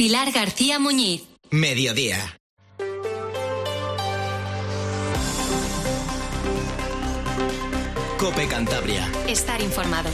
Pilar García Muñiz. Mediodía. COPE Cantabria. Estar informado.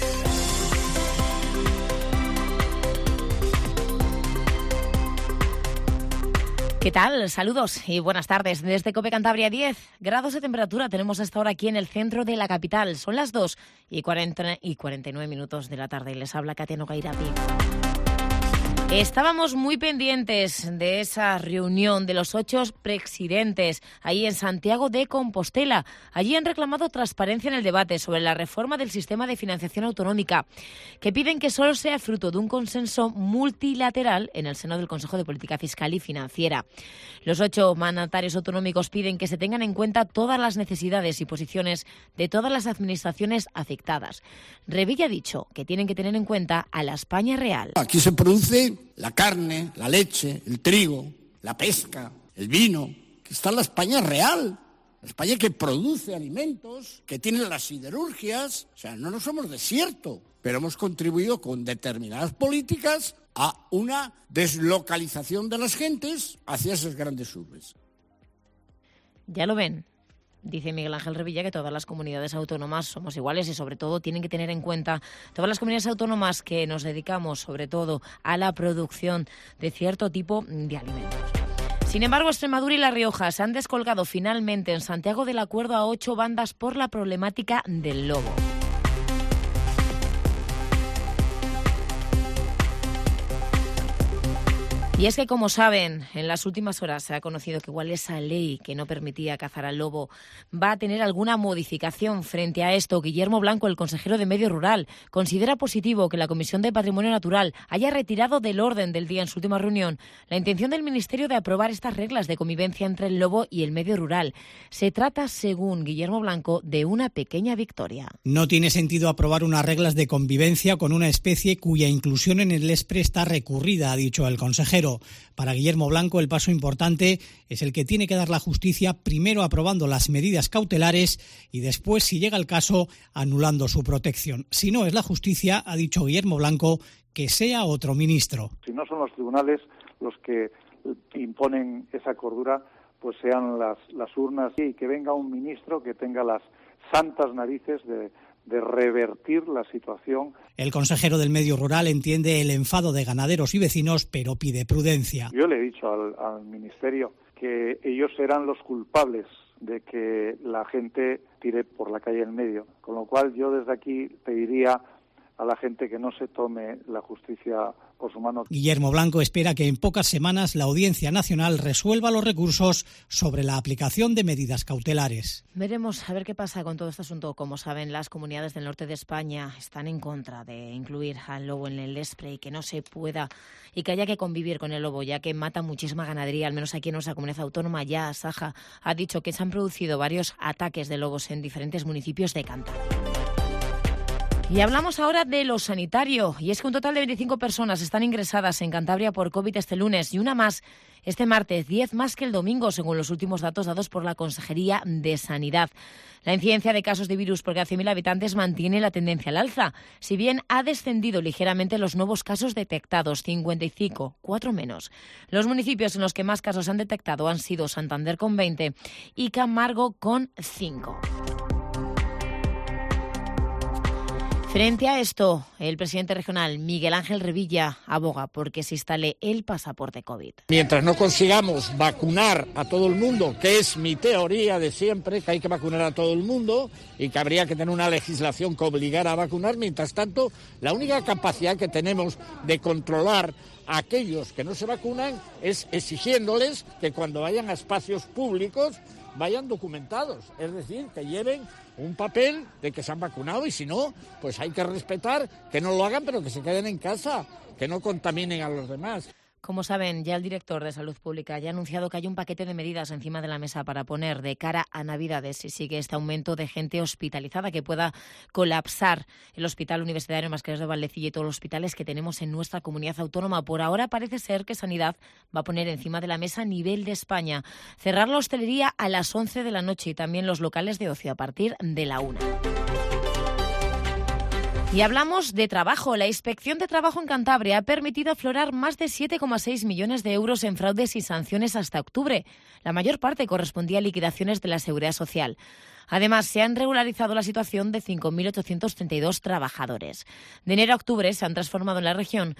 ¿Qué tal? Saludos y buenas tardes. Desde COPE Cantabria, 10 grados de temperatura tenemos hasta ahora aquí en el centro de la capital. Son las 2:49 minutos de la tarde y les habla Katia Nogueirapi. Estábamos muy pendientes de esa reunión de los 8 presidentes ahí en Santiago de Compostela. Allí han reclamado transparencia en el debate sobre la reforma del sistema de financiación autonómica, que piden que solo sea fruto de un consenso multilateral en el seno del Consejo de Política Fiscal y Financiera. Los 8 mandatarios autonómicos piden que se tengan en cuenta todas las necesidades y posiciones de todas las administraciones afectadas. Revilla ha dicho que tienen que tener en cuenta a la España real. Aquí se produce la carne, la leche, el trigo, la pesca, el vino, que está en la España real, la España que produce alimentos, que tiene las siderurgias, o sea, no nos somos desierto, pero hemos contribuido con determinadas políticas a una deslocalización de las gentes hacia esas grandes urbes. Ya lo ven. Dice Miguel Ángel Revilla que todas las comunidades autónomas somos iguales y sobre todo tienen que tener en cuenta todas las comunidades autónomas que nos dedicamos sobre todo a la producción de cierto tipo de alimentos. Sin embargo, Extremadura y La Rioja se han descolgado finalmente en Santiago del acuerdo a 8 bandas por la problemática del lobo. Y es que, como saben, en las últimas horas se ha conocido que igual esa ley que no permitía cazar al lobo va a tener alguna modificación. Frente a esto, Guillermo Blanco, el consejero de Medio Rural, considera positivo que la Comisión de Patrimonio Natural haya retirado del orden del día en su última reunión la intención del Ministerio de aprobar estas reglas de convivencia entre el lobo y el medio rural. Se trata, según Guillermo Blanco, de una pequeña victoria. No tiene sentido aprobar unas reglas de convivencia con una especie cuya inclusión en el ESPRE está recurrida, ha dicho el consejero. Para Guillermo Blanco, el paso importante es el que tiene que dar la justicia, primero aprobando las medidas cautelares y después, si llega el caso, anulando su protección. Si no es la justicia, ha dicho Guillermo Blanco, que sea otro ministro. Si no son los tribunales los que imponen esa cordura, pues sean las urnas y que venga un ministro que tenga las santas narices de revertir la situación. El consejero del Medio Rural entiende el enfado de ganaderos y vecinos, pero pide prudencia. Yo le he dicho al Ministerio que ellos serán los culpables de que la gente tire por la calle en medio, con lo cual yo desde aquí pediría a la gente que no se tome la justicia por su mano. Guillermo Blanco espera que en pocas semanas la Audiencia Nacional resuelva los recursos sobre la aplicación de medidas cautelares. Veremos a ver qué pasa con todo este asunto. Como saben, las comunidades del norte de España están en contra de incluir al lobo en el ESPRE y que no se pueda y que haya que convivir con el lobo, ya que mata muchísima ganadería, al menos aquí en nuestra comunidad autónoma. Ya Saja ha dicho que se han producido varios ataques de lobos en diferentes municipios de Cantabria. Y hablamos ahora de lo sanitario, y es que un total de 25 personas están ingresadas en Cantabria por COVID este lunes y una más este martes, 10 más que el domingo, según los últimos datos dados por la Consejería de Sanidad. La incidencia de casos de virus por cada 100.000 habitantes mantiene la tendencia al alza, si bien ha descendido ligeramente los nuevos casos detectados, 55, 4 menos. Los municipios en los que más casos han detectado han sido Santander con 20 y Camargo con 5. Frente a esto, el presidente regional Miguel Ángel Revilla aboga porque se instale el pasaporte COVID. Mientras no consigamos vacunar a todo el mundo, que es mi teoría de siempre, que hay que vacunar a todo el mundo y que habría que tener una legislación que obligara a vacunar, mientras tanto, la única capacidad que tenemos de controlar a aquellos que no se vacunan es exigiéndoles que cuando vayan a espacios públicos vayan documentados, es decir, que lleven un papel de que se han vacunado y si no, pues hay que respetar que no lo hagan pero que se queden en casa, que no contaminen a los demás. Como saben, ya el director de Salud Pública ya ha anunciado que hay un paquete de medidas encima de la mesa para poner de cara a Navidades si sigue este aumento de gente hospitalizada que pueda colapsar el Hospital Universitario Mascareros de Valdecilla y todos los hospitales que tenemos en nuestra comunidad autónoma. Por ahora parece ser que Sanidad va a poner encima de la mesa a nivel de España cerrar la hostelería a las 11 de la noche y también los locales de ocio a partir de la 1. Y hablamos de trabajo. La Inspección de Trabajo en Cantabria ha permitido aflorar más de 7,6 millones de euros en fraudes y sanciones hasta octubre. La mayor parte correspondía a liquidaciones de la Seguridad Social. Además, se han regularizado la situación de 5.832 trabajadores. De enero a octubre se han transformado en la región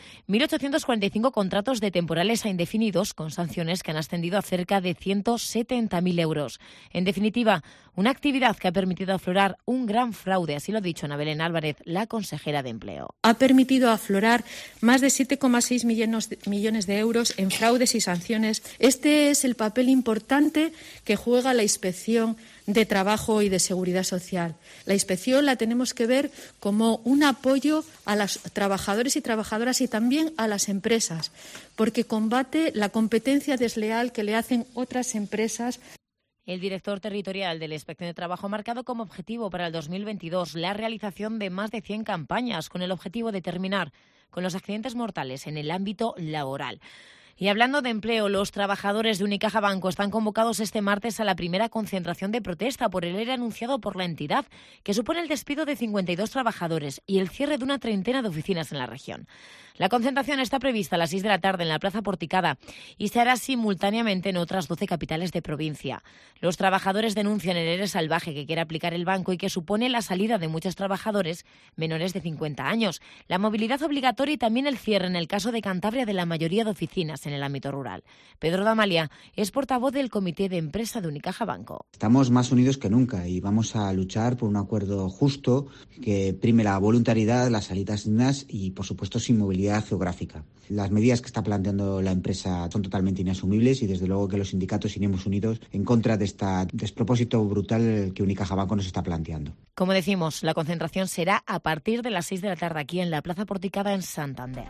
1.845 contratos de temporales a indefinidos, con sanciones que han ascendido a cerca de 170.000 euros. En definitiva, una actividad que ha permitido aflorar un gran fraude, así lo ha dicho Ana Belén Álvarez, la consejera de Empleo. Ha permitido aflorar más de 7,6 millones de euros en fraudes y sanciones. Este es el papel importante que juega la Inspección de Trabajo y de Seguridad Social. La inspección la tenemos que ver como un apoyo a los trabajadores y trabajadoras y también a las empresas, porque combate la competencia desleal que le hacen otras empresas. El director territorial de la Inspección de Trabajo ha marcado como objetivo para el 2022 la realización de más de 100 campañas con el objetivo de terminar con los accidentes mortales en el ámbito laboral. Y hablando de empleo, los trabajadores de Unicaja Banco están convocados este martes a la primera concentración de protesta por el ERE anunciado por la entidad, que supone el despido de 52 trabajadores y el cierre de una treintena de oficinas en la región. La concentración está prevista a las 6 de la tarde en la Plaza Porticada y se hará simultáneamente en otras 12 capitales de provincia. Los trabajadores denuncian el ERE salvaje que quiere aplicar el banco y que supone la salida de muchos trabajadores menores de 50 años, la movilidad obligatoria y también el cierre en el caso de Cantabria de la mayoría de oficinas en el ámbito rural. Pedro Damalia es portavoz del Comité de Empresa de Unicaja Banco. Estamos más unidos que nunca y vamos a luchar por un acuerdo justo que prime la voluntariedad, las salidas dignas y, por supuesto, sin movilidad geográfica. Las medidas que está planteando la empresa son totalmente inasumibles y, desde luego, que los sindicatos iremos unidos en contra de este despropósito brutal que Unicaja Banco nos está planteando. Como decimos, la concentración será a partir de las 6 de la tarde aquí en la Plaza Porticada en Santander.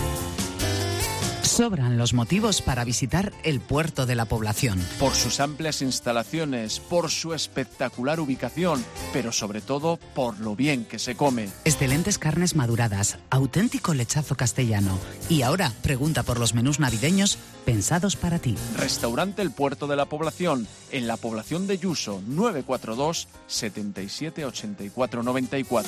Sobran los motivos para visitar el Puerto de la Población. Por sus amplias instalaciones, por su espectacular ubicación, pero sobre todo por lo bien que se come. Excelentes carnes maduradas, auténtico lechazo castellano. Y ahora pregunta por los menús navideños pensados para ti. Restaurante El Puerto de la Población, en la población de Yuso, 942 77 84 94.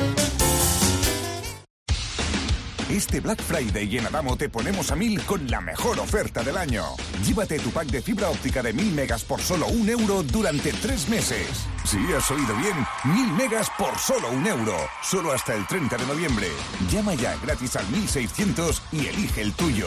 Este Black Friday en Adamo te ponemos a 1000 con la mejor oferta del año. Llévate tu pack de fibra óptica de 1000 megas por solo €1 durante 3 meses. Sí, has oído bien, 1000 megas por solo €1. Solo hasta el 30 de noviembre. Llama ya gratis al 1600 y elige el tuyo.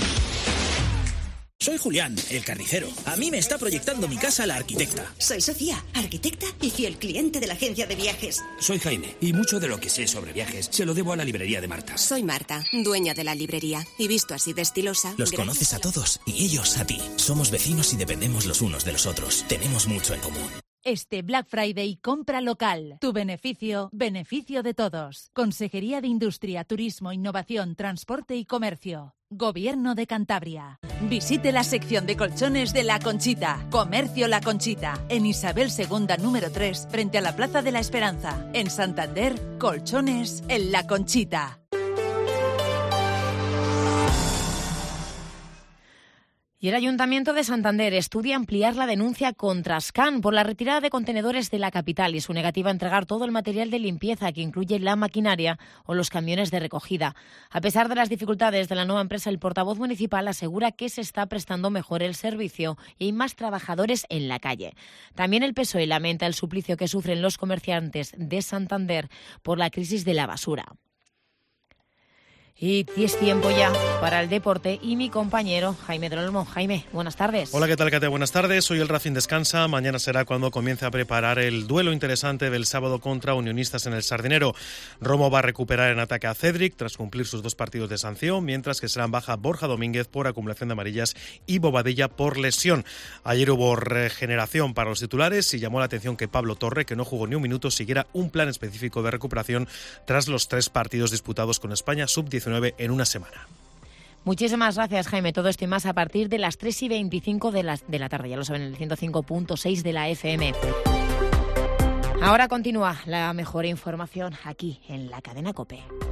Soy Julián, el carnicero. A mí me está proyectando mi casa la arquitecta. Soy Sofía, arquitecta y fiel cliente de la agencia de viajes. Soy Jaime, y mucho de lo que sé sobre viajes se lo debo a la librería de Marta. Soy Marta, dueña de la librería. Y visto así de estilosa... Los conoces a todos y ellos a ti. Somos vecinos y dependemos los unos de los otros. Tenemos mucho en común. Este Black Friday compra local. Tu beneficio, beneficio de todos. Consejería de Industria, Turismo, Innovación, Transporte y Comercio. Gobierno de Cantabria. Visite la sección de colchones de La Conchita. Comercio La Conchita. En Isabel II, número 3, frente a la Plaza de la Esperanza. En Santander, colchones en La Conchita. Y el Ayuntamiento de Santander estudia ampliar la denuncia contra Scan por la retirada de contenedores de la capital y su negativa a entregar todo el material de limpieza que incluye la maquinaria o los camiones de recogida. A pesar de las dificultades de la nueva empresa, el portavoz municipal asegura que se está prestando mejor el servicio y hay más trabajadores en la calle. También el PSOE lamenta el suplicio que sufren los comerciantes de Santander por la crisis de la basura. Y es tiempo ya para el deporte y mi compañero Jaime del Olmo. Jaime, buenas tardes. Hola, ¿qué tal, Kate? Buenas tardes. Hoy el Racing descansa. Mañana será cuando comience a preparar el duelo interesante del sábado contra Unionistas en el Sardinero. Romo va a recuperar en ataque a Cedric tras cumplir sus 2 partidos de sanción, mientras que serán baja Borja Domínguez por acumulación de amarillas y Bobadilla por lesión. Ayer hubo regeneración para los titulares y llamó la atención que Pablo Torre, que no jugó ni un minuto, siguiera un plan específico de recuperación tras los 3 partidos disputados con España sub-19 en una semana. Muchísimas gracias, Jaime. Todo esto y más a partir de las 3:25 de la tarde. Ya lo saben, el 105.6 de la FM. Ahora continúa la mejor información aquí en la cadena COPE.